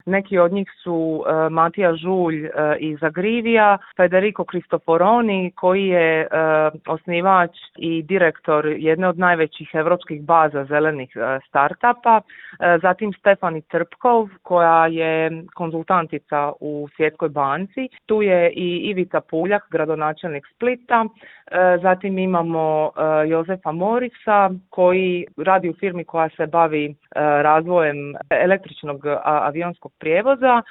Neki od njih su Matija Žulj iz Agrivija, Federico Cristoforoni koji je osnivač i direktor jedne od najvećih europskih baza zelenih startupa, zatim Stefani Trpkov koja je konzultantica u Svjetskoj banci, tu je i Ivica Puljak, gradonačelnik Splita, zatim imamo Jozefa Morisa koji radi u firmi koja se bavi razvojem električnog avionskog prijevoza